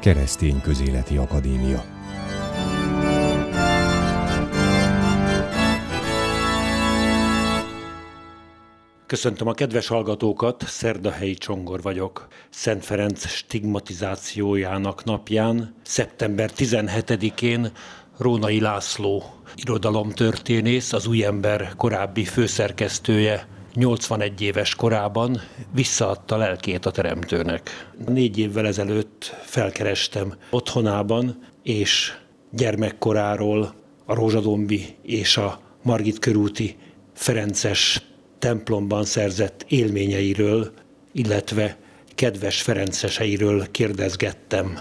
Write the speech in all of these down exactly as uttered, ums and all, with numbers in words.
Keresztény Közéleti Akadémia. Köszöntöm a kedves hallgatókat, Szerdahelyi Csongor vagyok. Szent Ferenc stigmatizációjának napján, szeptember tizenhetedikén Rónai László irodalomtörténész, az Újember korábbi főszerkesztője, nyolcvanegy éves korában visszaadta lelkét a Teremtőnek. Négy évvel ezelőtt felkerestem otthonában, és gyermekkoráról, a Rózsadombi és a Margit körúti ferences templomban szerzett élményeiről, illetve kedves ferenceseiről kérdezgettem.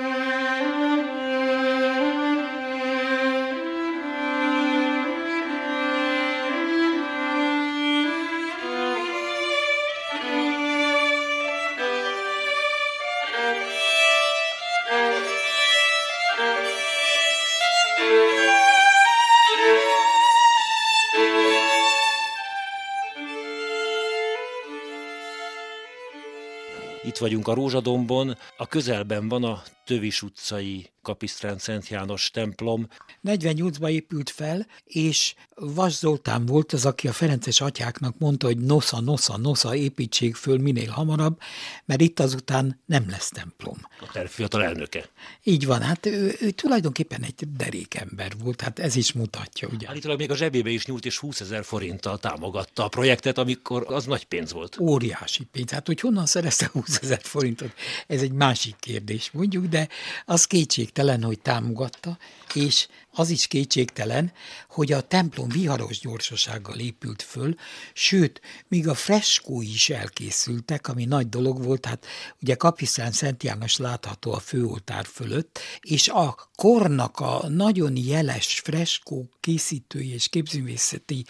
Itt vagyunk a Rózsadombon, a közelben van a Tövis utcai Kapisztrán Szent János templom. negyvennyolcban épült fel, és Vas Zoltán volt az, aki a ferences atyáknak mondta, hogy nosza, nosza, nosza, építsék föl minél hamarabb, mert itt azután nem lesz templom. A terv fiatal elnöke. Így van, hát ő, ő tulajdonképpen egy derékember volt, hát ez is mutatja, ugye. Állítólag még a zsebébe is nyúlt, és húszezer forinttal támogatta a projektet, amikor az nagy pénz volt. Óriási pénz. Hát, hogy honnan szerezte húszezer forintot, ez egy másik kérdés, mondjuk, de az kétségtelen, hogy támogatta, és az is kétségtelen, hogy a templom viharos gyorsasággal épült föl, sőt, míg a freskói is elkészültek, ami nagy dolog volt, hát ugye Kapisztrán Szent János látható a főoltár fölött, és a kornak a nagyon jeles freskó készítői és képzőművészeti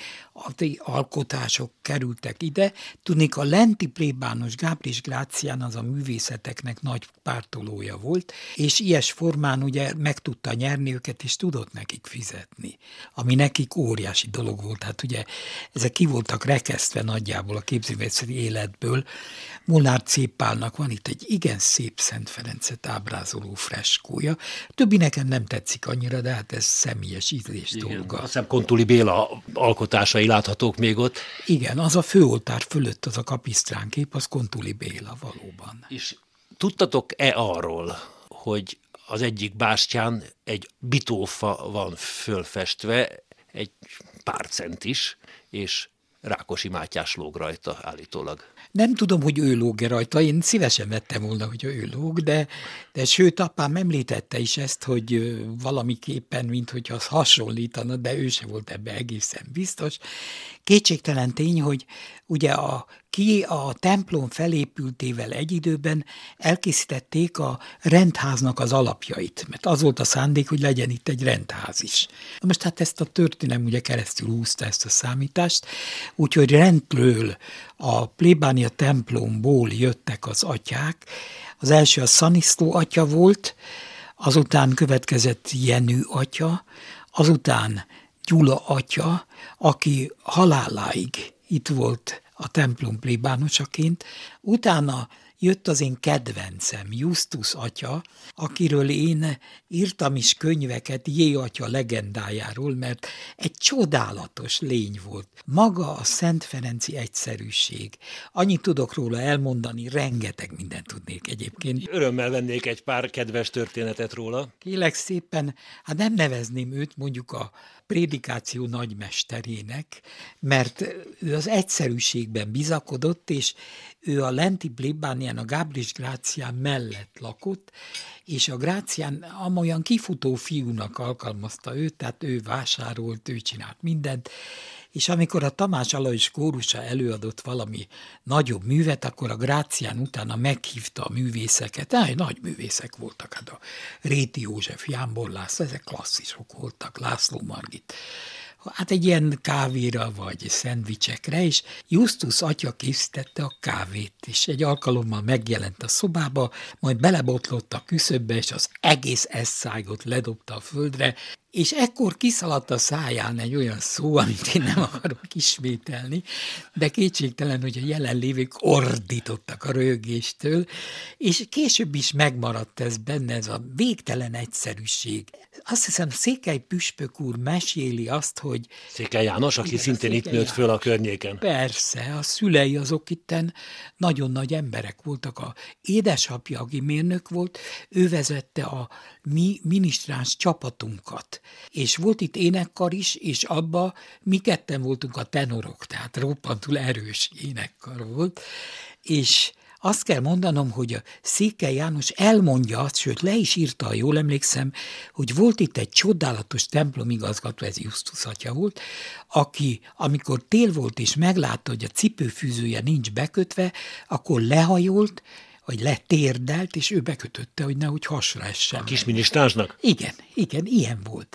alkotások kerültek ide. Tudnék, a lenti plébános Gábris Grácián az a művészeteknek nagy pártolója volt, és ilyes formán ugye meg tudta nyerni őket, és tudott nekik fizetni, ami nekik óriási dolog volt. Hát ugye ezek ki voltak rekesztve nagyjából a képzőművészeti életből. Molnár Cépálnak van itt egy igen szép Szent Ferencet ábrázoló freskója. Többi nekem nem tetszik annyira, de hát ez személyes ízlés dolga. Azt hiszem Kontuli Béla alkotásai láthatók még ott. Igen, az a főoltár fölött, az a kapisztrán kép, az Kontuli Béla valóban. És tudtatok-e arról, hogy az egyik bástyán egy bitófa van fölfestve, egy pár centis, és Rákosi Mátyás lóg rajta állítólag. Nem tudom, hogy ő lóg rajta, én szívesen vettem volna, hogy ő lóg, de, de sőt, apám említette is ezt, hogy valamiképpen, minthogyha az hasonlítana, de ő se volt ebbe egészen biztos. Kétségtelen tény, hogy ugye a, ki a templom felépültével egy időben elkészítették a rendháznak az alapjait, mert az volt a szándék, hogy legyen itt egy rendház is. Na most hát ezt a történelem ugye keresztül húzta ezt a számítást, úgyhogy rendről a plébánia templomból jöttek az atyák. Az első a Szaniszló atya volt, azután következett Jenő atya, azután Gyula atya, aki haláláig itt volt a templom plébánosaként, utána jött az én kedvencem, Justus atya, akiről én írtam is könyveket J. atya legendájáról, mert egy csodálatos lény volt. Maga a Szent Ferenci egyszerűség. Annyit tudok róla elmondani, rengeteg mindent tudnék egyébként. Örömmel vennék egy pár kedves történetet róla. Kélek szépen, hát nem nevezném őt mondjuk a prédikáció nagymesterének, mert ő az egyszerűségben bizakodott, és ő a lenti plébánián, a Gábris Grácián mellett lakott, és a Grácián amolyan kifutó fiúnak alkalmazta őt, tehát ő vásárolt, ő csinált mindent, és amikor a Tamás Alajos kórusa előadott valami nagyobb művet, akkor a Grácián utána meghívta a művészeket. Áj, nagy művészek voltak, hát a Réti József, Jánbor László, ezek klasszisok voltak, László Margit. Hát egy ilyen kávéra vagy szendvicsekre, és Justus atya készítette a kávét, és egy alkalommal megjelent a szobába, majd belebotlott a küszöbbe, és az egész eszágot ledobta a földre, És ekkor kiszaladt a száján egy olyan szó, amit én nem akarok ismételni, de kétségtelen, hogy a jelenlévők ordítottak a röhögéstől, és később is megmaradt ez benne, ez a végtelen egyszerűség. Azt hiszem, Székely püspök úr meséli azt, hogy... Székely János, aki Igen, szintén itt Székely nőtt föl a környéken. Persze, a szülei azok itten nagyon nagy emberek voltak. A édesapja, aki mérnök volt, ő vezette a mi minisztráns csapatunkat. És volt itt énekkar is, és abba mi ketten voltunk a tenorok, tehát roppantul erős énekkar volt. És azt kell mondanom, hogy a Székely János elmondja azt, sőt le is írta, ha jól emlékszem, hogy volt itt egy csodálatos templomigazgató, ez Justus atya volt, aki, amikor tél volt és meglátta, hogy a cipőfűzője nincs bekötve, akkor lehajolt, vagy letérdelt, és ő bekötötte, hogy nehogy hasra essen. A kisminisztránsnak? Igen, igen, ilyen volt.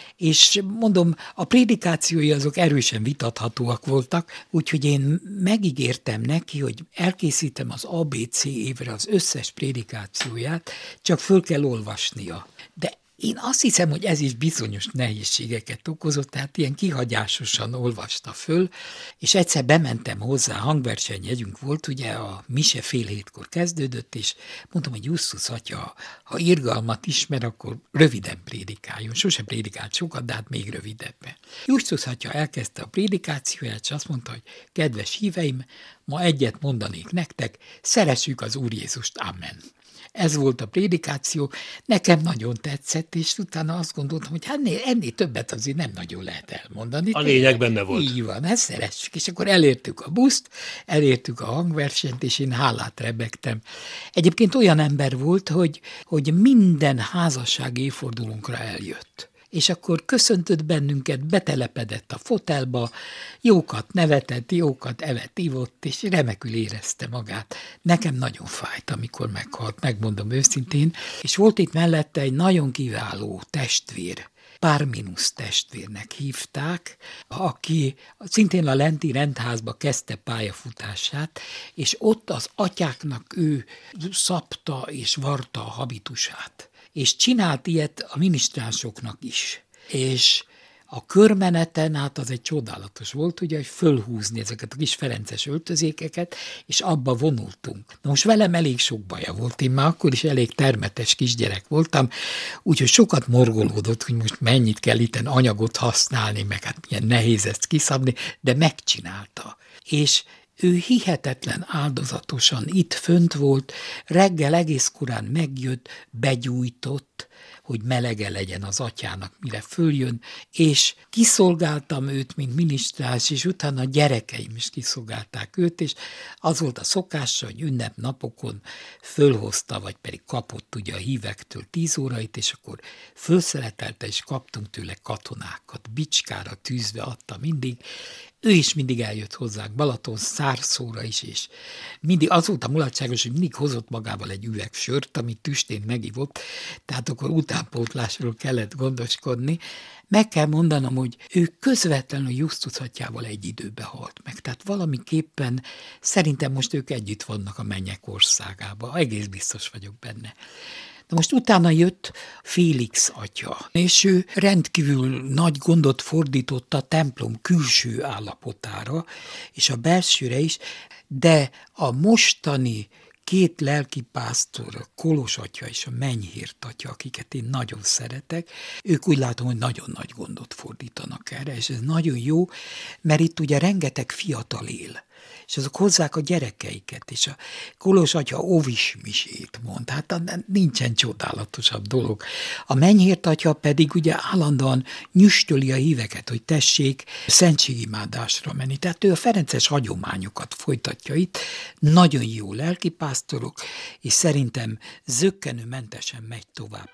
És mondom, a prédikációi azok erősen vitathatóak voltak, úgyhogy én megígértem neki, hogy elkészítem az á bé cé évre az összes prédikációját, csak föl kell olvasnia. De én azt hiszem, hogy ez is bizonyos nehézségeket okozott, tehát ilyen kihagyásosan olvasta föl, és egyszer bementem hozzá, hangversenyjegyünk volt, ugye a mise fél hétkor kezdődött, és mondtam, hogy Justus atya, ha irgalmat ismer, akkor röviden prédikáljon. Sose prédikált sokat, de hát még rövidebben. Justus atya elkezdte a prédikációját, és azt mondta, hogy kedves híveim, ma egyet mondanék nektek, szeressük az Úr Jézust, amen. Ez volt a prédikáció, nekem nagyon tetszett, és utána azt gondoltam, hogy hát ennél, ennél többet azért nem nagyon lehet elmondani. A lényeg benne volt. Így van, ezt szeressük. És akkor elértük a buszt, elértük a hangversenyt, és én hálát rebegtem. Egyébként olyan ember volt, hogy, hogy minden házassági évfordulónkra eljött. És akkor köszöntött bennünket, betelepedett a fotelba, jókat nevetett, jókat evett, ivott, és remekül érezte magát. Nekem nagyon fájt, amikor meghalt, megmondom őszintén, és volt itt mellette egy nagyon kiváló testvér, Parminus testvérnek hívták, aki szintén a lenti rendházba kezdte pályafutását, és ott az atyáknak ő szabta és varta a habitusát. És csinált ilyet a minisztránsoknak is. És a körmeneten, hát az egy csodálatos volt, ugye, hogy fölhúzni ezeket a kis ferences öltözékeket, és abba vonultunk. Na most velem elég sok baja volt, én már akkor is elég termetes kisgyerek voltam, úgyhogy sokat morgolódott, hogy most mennyit kell itten anyagot használni, meg hát milyen nehéz ezt kiszabni, de megcsinálta. És ő hihetetlen áldozatosan itt fönt volt, reggel egész korán megjött, begyújtott, hogy melege legyen az atyának, mire följön, és kiszolgáltam őt, mint minisztráns, és utána a gyerekeim is kiszolgálták őt, és az volt a szokása, hogy ünnepnapokon fölhozta, vagy pedig kapott ugye a hívektől tíz órait, és akkor fölszeletelte, és kaptunk tőle katonákat, bicskára tűzve adta mindig. Ő is mindig eljött hozzánk Balaton szárszóra is, és mindig az volt a mulatságos, hogy mindig hozott magával egy üveg sört, amit tüstén megivott, tehát akkor utánpótlásról kellett gondoskodni. Meg kell mondanom, hogy ő közvetlenül Justus atyával egy időbe halt meg, tehát valamiképpen szerintem most ők együtt vannak a mennyek országába, egész biztos vagyok benne. De most utána jött Félix atya, és ő rendkívül nagy gondot fordított a templom külső állapotára, és a belsőre is, de a mostani két lelkipásztor, Kolos atya és a Menyhért atya, akiket én nagyon szeretek, ők úgy látom, hogy nagyon nagy gondot fordítanak erre, és ez nagyon jó, mert itt ugye rengeteg fiatal él, és azok hozzák a gyerekeiket, és a Kolos atya óvis misét mond, hát nincsen csodálatosabb dolog. A Menyhért atya pedig ugye állandóan nyüstöli a híveket, hogy tessék szentségimádásra menni. Tehát ő a ferences hagyományokat folytatja itt, nagyon jó lelkipásztorok, és szerintem zökkenőmentesen megy tovább.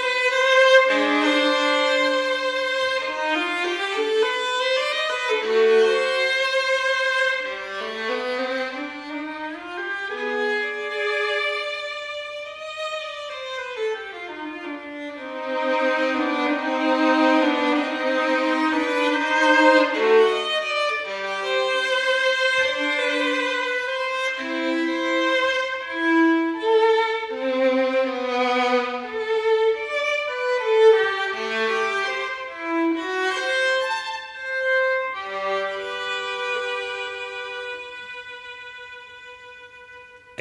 Thank you.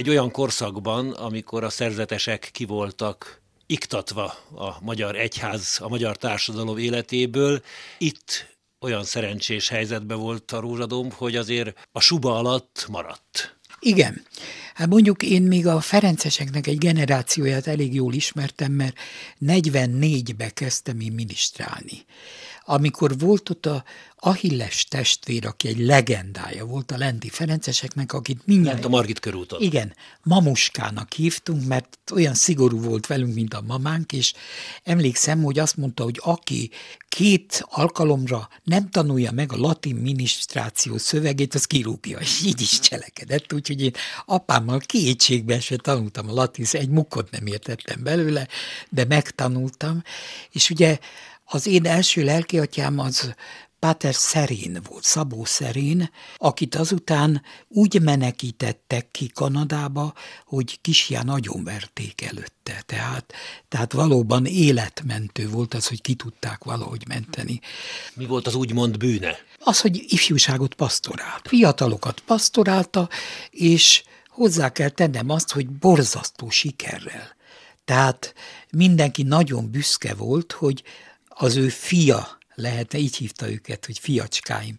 egy olyan korszakban, amikor a szerzetesek ki voltak iktatva a magyar egyház, a magyar társadalom életéből. Itt olyan szerencsés helyzetben volt a Rózsadomb, hogy azért a suba alatt maradt. Igen. Hát mondjuk én még a ferenceseknek egy generációját elég jól ismertem, mert negyvennégybe kezdtem én minisztrálni. Amikor volt ott a Achilles testvér, aki egy legendája volt a lenti ferenceseknek, akit mindjárt... Lent a Margit körúton. Igen, Mamuskának hívtunk, mert olyan szigorú volt velünk, mint a mamánk, és emlékszem, hogy azt mondta, hogy aki két alkalomra nem tanulja meg a latin minisztráció szövegét, az kirúgja, és így is cselekedett, úgyhogy én apámmal kétségbe se tanultam a latin, egy mukkot nem értettem belőle, de megtanultam, és ugye az én első lelkiatyám az Páter Szerén volt, Szabó Szerén, akit azután úgy menekítettek ki Kanadába, hogy kisján agyonverték előtte. Tehát, tehát valóban életmentő volt az, hogy ki tudták valahogy menteni. Mi volt az úgymond bűne? Az, hogy ifjúságot pastorált. Fiatalokat pastorálta, és hozzá kell tennem azt, hogy borzasztó sikerrel. Tehát mindenki nagyon büszke volt, hogy az ő fia lehetne, így hívta őket, hogy fiacskáim.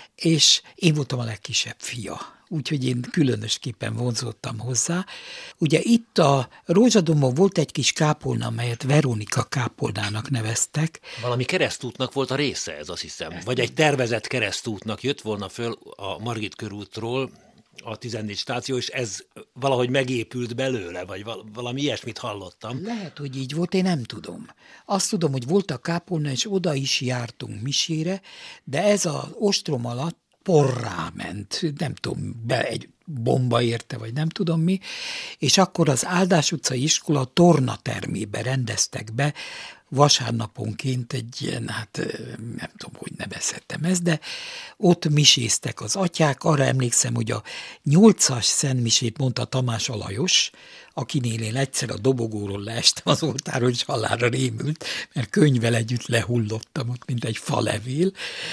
És én voltam a legkisebb fia, úgyhogy én különösképpen vonzottam hozzá. Ugye itt a Rózsadombon volt egy kis kápolna, amelyet Veronika kápolnának neveztek. Valami keresztútnak volt a része, ez azt hiszem. Vagy egy tervezett keresztútnak jött volna föl a Margit körútról a tizennégy stáció, és ez valahogy megépült belőle, vagy valami ilyesmit hallottam. Lehet, hogy így volt, én nem tudom. Azt tudom, hogy volt a kápolna, és oda is jártunk misére, de ez az ostrom alatt porrá ment, nem tudom, be egy bomba érte, vagy nem tudom mi, és akkor az Áldás utcai iskola tornatermébe rendeztek be vasárnaponként egy ilyen, hát nem tudom, hogy nevezhettem ezt, de ott miséztek az atyák. Arra emlékszem, hogy a nyolcas szentmisét mondta Tamás Alajos, akinél én egyszer a dobogóról leestem az oltáról, és halálra rémült, mert könyvvel együtt lehullottam ott, mint egy falevél,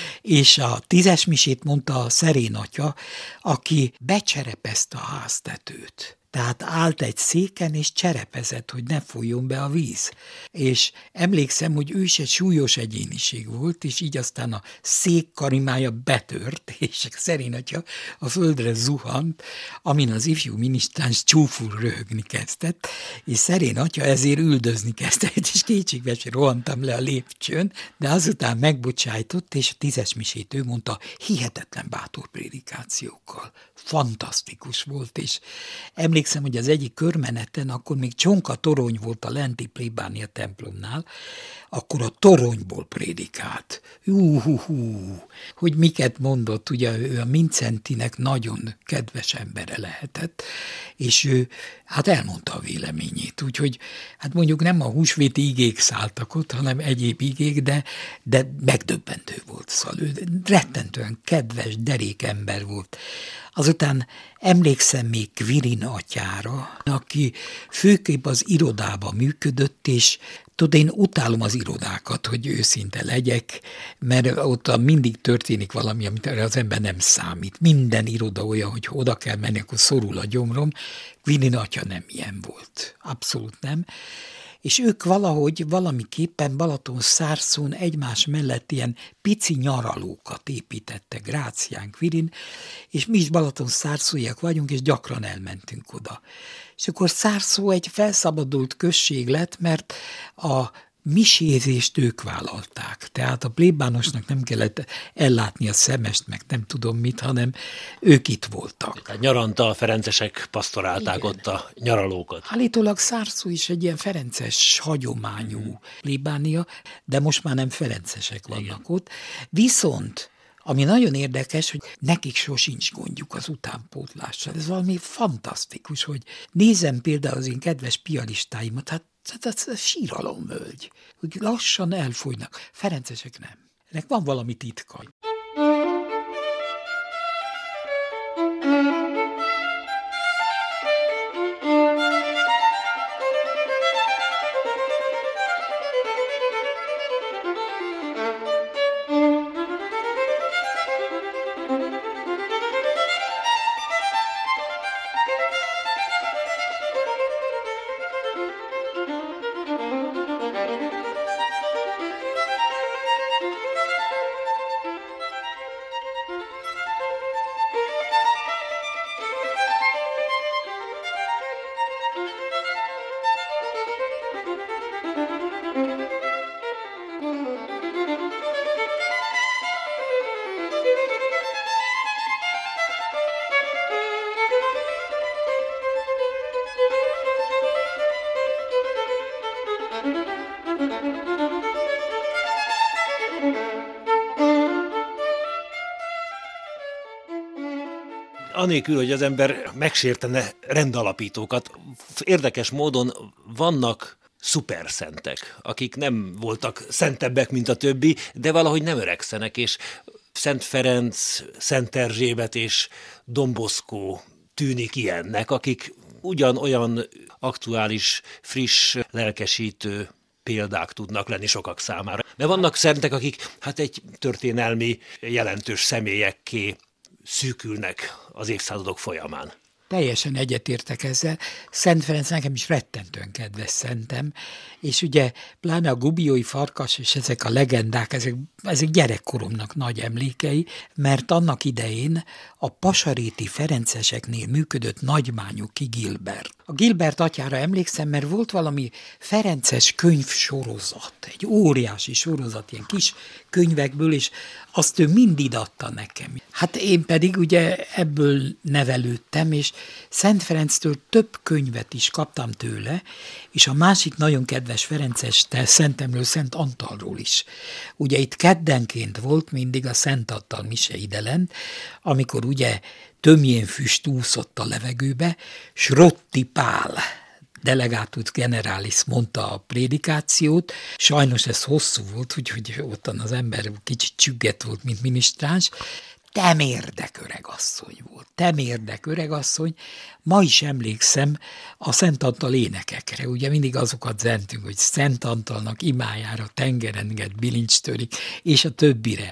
és a tízes misét mondta a Szerén atya, aki becserepezte a háztetőt. Tehát állt egy széken, és cserepezett, hogy ne folyjon be a víz. És emlékszem, hogy ő is egy súlyos egyéniség volt, és így aztán a szék karimája betört, és a Szerén atya a földre zuhant, amin az ifjú minisztráns csúful röhögni kezdett, és Szerén atya ezért üldözni kezdett, és kétségbe se rohantam le a lépcsőn, de azután megbocsájtott, és a tízes misét ő mondta, hihetetlen bátor prédikációkkal. Fantasztikus volt, és emlékszem, hogy az egyik körmeneten, akkor még csonka torony volt a lenti plébánia templomnál, akkor a toronyból prédikált. Hú, hú, hú, hogy miket mondott, ugye ő a Mincentinek nagyon kedves embere lehetett, és ő hát elmondta a véleményét, úgyhogy hát mondjuk nem a húsvéti igék szálltak ott, hanem egyéb igék, de, de megdöbbentő volt, szóval ő rettentően kedves, derék ember volt. Azután emlékszem még Kvirin atyára, aki főképp az irodában működött, és tudod, én utálom az irodákat, hogy őszinte legyek, mert ott mindig történik valami, amit az ember nem számít. Minden iroda olyan, hogy oda kell menni, akkor szorul a gyomrom. Kvirin atya nem ilyen volt. Abszolút nem. És ők valahogy valamiképpen Balaton-Szárszón egymás mellett ilyen pici nyaralókat építettek, Grácián, Kvirin, és mi is Balaton-Szárszóiak vagyunk, és gyakran elmentünk oda. És akkor Szárszó egy felszabadult község lett, mert a misézést ők vállalták. Tehát a plébánosnak nem kellett ellátni a szemest, meg nem tudom mit, hanem ők itt voltak. Tehát nyaranta a ferencesek pasztorálták. Igen. Ott a nyaralókat. Állítólag Szárszó is egy ilyen ferences hagyományú hmm. plébánia, de most már nem ferencesek vannak. Igen. Ott. Viszont ami nagyon érdekes, hogy nekik sosincs gondjuk az utánpótlással. Ez valami fantasztikus, hogy nézem például az én kedves pianistáimat, hát ez a síralomvölgy, hogy lassan elfogynak. Ferencesek nem. Ennek van valami titka. anélkül, hogy az ember megsértene rendalapítókat, érdekes módon vannak szuperszentek, akik nem voltak szentebbek, mint a többi, de valahogy nem öregszenek, és Szent Ferenc, Szent Erzsébet és Domboszkó tűnik ilyennek, akik ugyanolyan aktuális, friss, lelkesítő példák tudnak lenni sokak számára. De vannak szentek, akik hát egy történelmi jelentős személyekké szűkülnek az évszázadok folyamán. Teljesen egyetértek ezzel. Szent Ferenc nekem is rettentően kedves szentem, és ugye pláne a Gubiói Farkas és ezek a legendák, ezek, ezek gyerekkoromnak nagy emlékei, mert annak idején a pasaréti ferenceseknél működött nagymányuki Gilbert. A Gilbert atyára emlékszem, mert volt valami ferences könyvsorozat, egy óriási sorozat, ilyen kis könyvekből, és azt ő mind adta nekem. Hát én pedig ugye ebből nevelődtem, és Szent Ferenctől több könyvet is kaptam tőle, és a másik nagyon kedves ferences szentemről, Szent Antalról is. Ugye itt keddenként volt mindig a Szent Antal mise idelen, amikor ugye tömjén füst úszott a levegőbe, s Rotti Pál delegátus generalis mondta a prédikációt, sajnos ez hosszú volt, úgyhogy ottan az ember kicsit csügget volt, mint minisztráns. Temérdek öregasszony volt, temérdek öregasszony. Ma is emlékszem a Szent Antal énekekre, ugye mindig azokat zentünk, hogy Szent Antalnak imájára tengerenget bilincs törik, és a többire.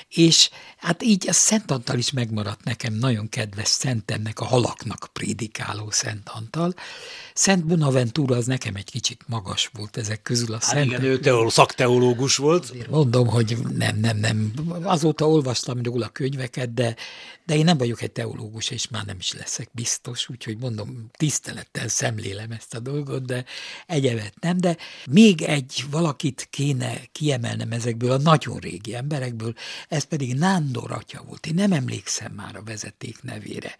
És hát így a Szent Antal is megmaradt nekem nagyon kedves szentemnek, a halaknak prédikáló Szent Antal. Szent Bonaventura az nekem egy kicsit magas volt ezek közül a hát szentek. Igen, ő teol- szakteológus volt. Mondom, hogy nem, nem, nem. Azóta olvastam róla könyveket, de, de én nem vagyok egy teológus, és már nem is leszek biztos, úgyhogy mondom, tisztelettel szemlélem ezt a dolgot, de egyebet nem. De még egy valakit kéne kiemelnem ezekből a nagyon régi emberekből, ez pedig Nándor atya volt. Én nem emlékszem már a vezeték nevére.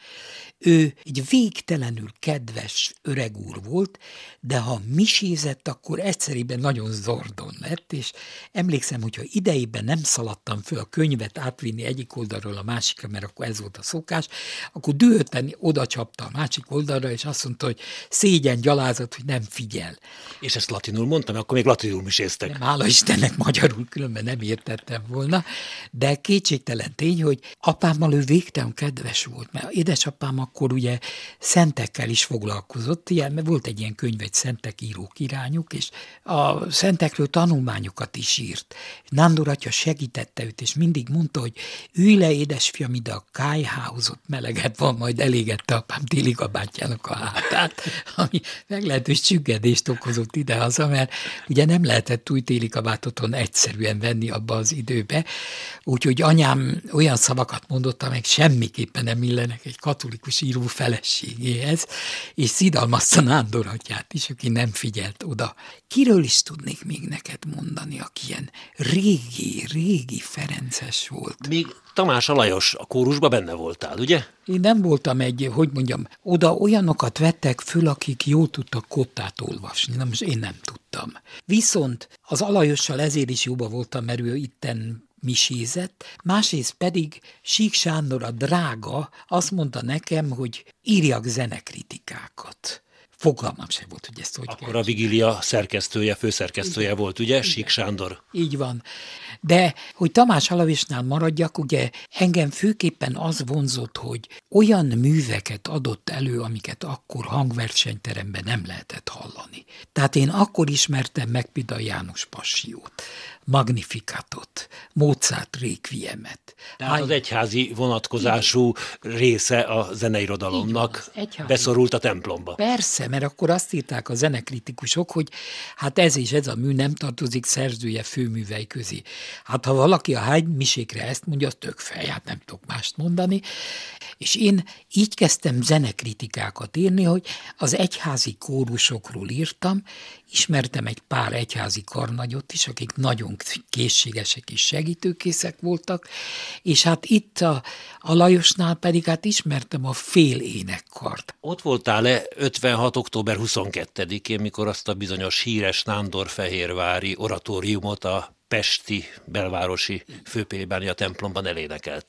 Ő egy végtelenül kedves öreg úr volt, de ha misézett, akkor egyszerűen nagyon zordon lett, és emlékszem, hogyha idejében nem szaladtam föl a könyvet átvinni egyik oldalról a másikra, mert akkor ez volt a szokás, akkor dühötten oda csapta a másik oldalra, és azt mondta, hogy szégyen, gyalázat, hogy nem figyel. És ezt latinul mondtam, akkor még latinul miséztek. Nem, hála Istennek magyarul, különben nem értettem volna, de kétségtelen tény, hogy apámmal ő végtelen kedves volt, mert édesapám akkor ugye szentekkel is foglalkozott, ilyen, mert volt egy ilyen könyv, egy szentek írók irányuk, és a szentekről tanulmányokat is írt. Nándor atya segítette őt, és mindig mondta, hogy ülj le, édesfiam, ide a kályhához, ott meleget van, majd elégette apám téli kabátjának a hátát, ami meglehetős csüggedést okozott idehaza, mert ugye nem lehetett új téli kabátot egyszerűen venni abba az időbe, úgyhogy anyám olyan szavakat mondott, amelyek semmiképpen nem illenek egy katolikus író feleségéhez, és szidalmazta Nándor atyát is, aki nem figyelt oda. Kiről is tudnék még neked mondani, aki ilyen régi, régi ferences volt? Még Tamás Lajos a kórusba benne voltál, ugye? Én nem voltam egy, hogy mondjam, oda olyanokat vettek föl, akik jól tudtak kottát olvasni. Na most én nem tudtam. Viszont az Alajossal ezért is jóba voltam, mert ő itten misézett, másrészt pedig Sík Sándor a drága azt mondta nekem, hogy írjak zenekritikákat. Fogalmam sem volt, hogy ezt hogy Akkor kell. a Vigília szerkesztője, főszerkesztője Igen. volt, ugye? Igen. Sík Sándor. Így van. De, hogy Tamás Alavésnál maradjak, ugye engem főképpen az vonzott, hogy olyan műveket adott elő, amiket akkor hangversenyteremben nem lehetett hallani. Tehát én akkor ismertem meg például János Passiót, Magnificatot, Mozart Requiemet. Tehát Hány- az egyházi vonatkozású része a zeneirodalomnak Így van, az egyházi. beszorult a templomba. Persze, mert akkor azt írták a zenekritikusok, hogy hát ez és ez a mű nem tartozik szerzője főművei közé. Hát ha valaki a hánymisékre ezt mondja, az tök fej, hát nem tudok mást mondani. És én így kezdtem zenekritikákat írni, hogy az egyházi kórusokról írtam, ismertem egy pár egyházi karnagyot is, akik nagyon készségesek és segítőkészek voltak, és hát itt a, a Lajosnál pedig hát ismertem a fél énekkart. Ott voltál-e ötvenhat. október huszonkettedikén, mikor azt a bizonyos híres nándorfehérvári oratóriumot a pesti belvárosi főplébánia templomban elénekelték?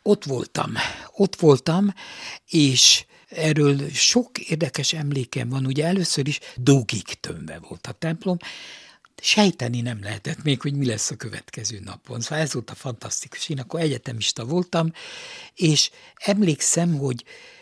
Ott voltam, ott voltam, és erről sok érdekes emlékem van. Ugye először is dugig tömve volt a templom, sejteni nem lehetett még, hogy mi lesz a következő napon. Szóval ez volt a fantasztikus. Én akkor egyetemista voltam, és emlékszem, hogy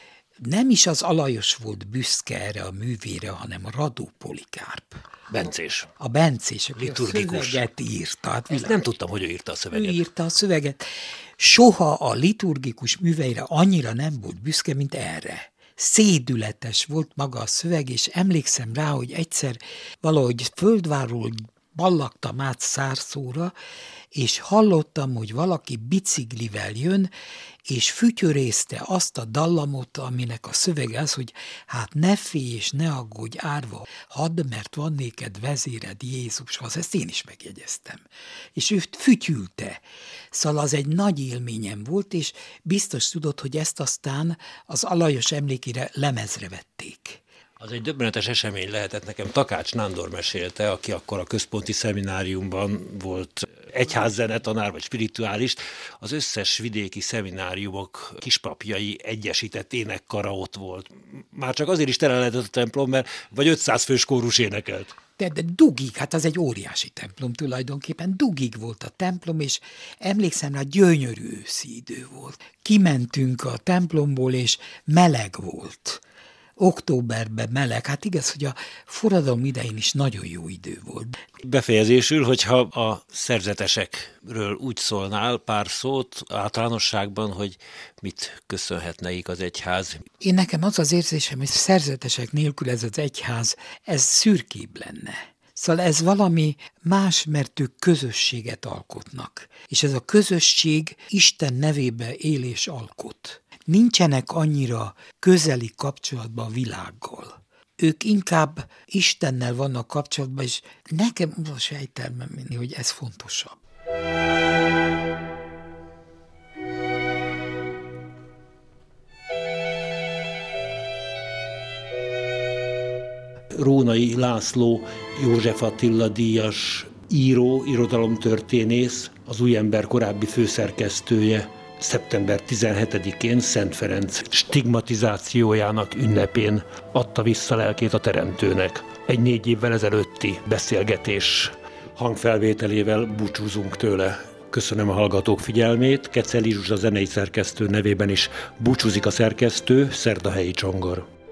nem is az Alajos volt büszke erre a művére, hanem a Radó Polikárp. Bencés. A Bencés, aki Liturgikus. a szöveget írta. Hát Ezt nem tudtam, hogy ő írta a szöveget. ő írta a szöveget. Soha a liturgikus műveire annyira nem volt büszke, mint erre. Szédületes volt maga a szöveg, és emlékszem rá, hogy egyszer valahogy Földvárról ballagtam át Szárszóra, és hallottam, hogy valaki biciklivel jön, és fütyörészte azt a dallamot, aminek a szövege az, hogy hát ne félj és ne aggódj árva, hadd, mert van néked vezéred Jézus, az ezt én is megjegyeztem. És ő fütyülte. Szóval az egy nagy élményem volt, és biztos tudod, hogy ezt aztán az Alajos emlékére lemezre vették. Az egy döbbenetes esemény lehetett, nekem Takács Nándor mesélte, aki akkor a központi szemináriumban volt egyházzenetanár vagy spirituálist, az összes vidéki szemináriumok kispapjai egyesített énekkara ott volt. Már csak azért is tele lehetett a templom, mert vagy ötszáz fős kórus énekelt. De, de dugig, hát az egy óriási templom tulajdonképpen, dugig volt a templom, és emlékszem rá, gyönyörű őszi idő volt. Kimentünk a templomból, és meleg volt. Októberben meleg, hát igaz, hogy a forradalom idején is nagyon jó idő volt. Befejezésül, hogyha a szerzetesekről úgy szólnál pár szót általánosságban, hogy mit köszönhet nekik az egyház. Én nekem az az érzésem, hogy szerzetesek nélkül ez az egyház, ez szürkébb lenne. Szóval ez valami más, mert ők közösséget alkotnak. És ez a közösség Isten nevébe él és alkot. Nincsenek annyira közeli kapcsolatban a világgal. Ők inkább Istennel vannak kapcsolatban, és nekem az a sejtelmem, hogy ez fontosabb. Rónai László József Attila díjas író, irodalomtörténész, az Új Ember korábbi főszerkesztője, szeptember tizenhetedikén Szent Ferenc stigmatizációjának ünnepén adta vissza lelkét a Teremtőnek. Egy négy évvel ezelőtti beszélgetés hangfelvételével búcsúzunk tőle. Köszönöm a hallgatók figyelmét, Keceli Zsuzsa zenei szerkesztő nevében is búcsúzik a szerkesztő, Szerdahelyi Csongor.